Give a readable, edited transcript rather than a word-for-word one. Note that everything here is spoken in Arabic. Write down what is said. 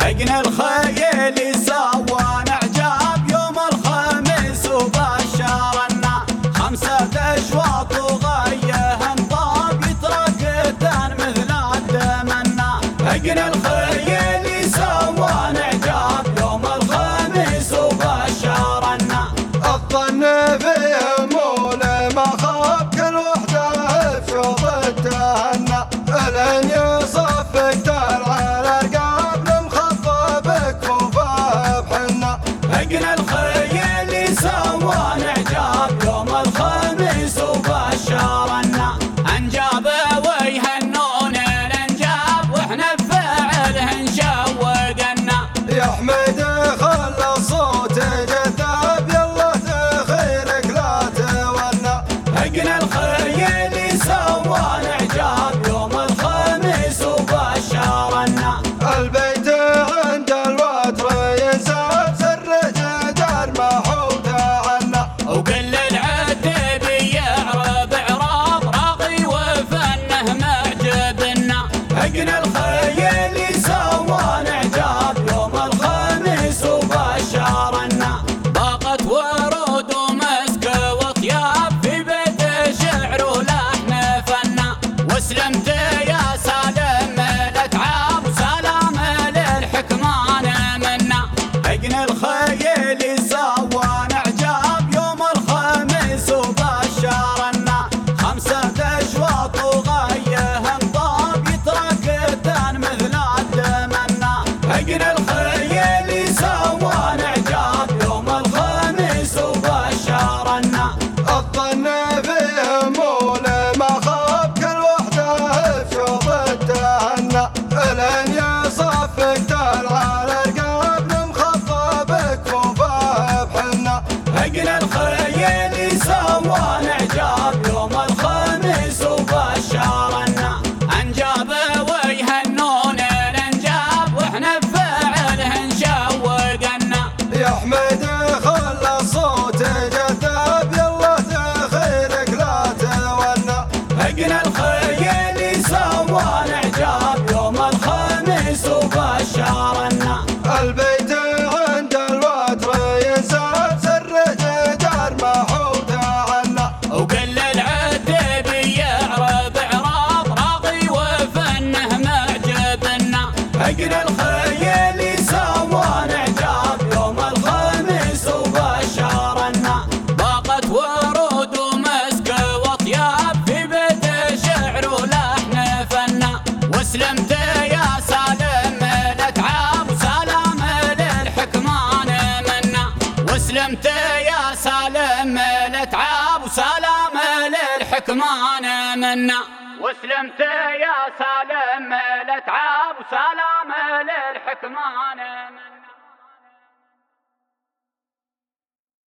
حقن الخيل سوى اعجاب يوم الخميس وبشرنا 5 أشواط وغيه انطاب يتركتن مثل الدمنا. حقن الخيل سوى اعجاب يوم الخميس وبشرنا. الظن فيهم ولما خاب كل وحده بشوط التهنى الين يصفق درع الارقام لمخفى بكفوفه بحنه. حقن الخيل سوى اعجاب يوم الخميس وبشرنا. انجاب ويهنون الانجاب واحنا بفعله نشوقنا. يا حميد خلى الصوت جذاب يلا تخيلك لا تولى. حقن الخيل سوى اعجاب يوم الخميس وبشرنا. البيت عند الوتر ينساب سر جدار محوت عنا. وكل العتب يعرب اعراب راقي وفنه معجبنا. حقن الخيل سوى اعجاب يوم الخميس وبشرنا. ضاقت ورود ومسك وطياب في بيت شعر ولحن فنا. واسلمت يا سالم الاتعاب وسلام للحكمان منا. حقن الخيل سوى اعجاب يوم الخميس وبشرنا. 5 أشواط وغيه انطاب يتركتن مثل الدمنا. حقن الخيل سوى اعجاب يوم الخميس وبشرنا. الظن فيهم ولما خاب كل وحده بشوط التهنى الين يصفق درع الارقام لمخفى بكفوفه بحنه. حقن الخيل سوى اعجاب يوم الخميس وبشرنا. انجاب ويهنون الانجاب واحنا بفعله نشوقنا. يا حميد خلى الصوت جذاب يلا تخيلك لا تولى. حقن الخيل سوى اعجاب يوم الخميس وبشرنا. البيت عند الوتر ينساب سر جدار محوت عنا. وكل العتب يعرب اعراب راقي وفنه معجبنا. حقن الخيل سوى اعجاب يوم الخميس وبشرنا. ضاقت ورود ومسك وطياب في بيت شعر ولحن فنا. واسلمت يا سالم الاتعاب وسلام للحكمان منا. واسلمت يا سالم الاتعاب وسلام للحكمان منا. واسلمت يا سالم الاتعاب وسلام للحكمان منا.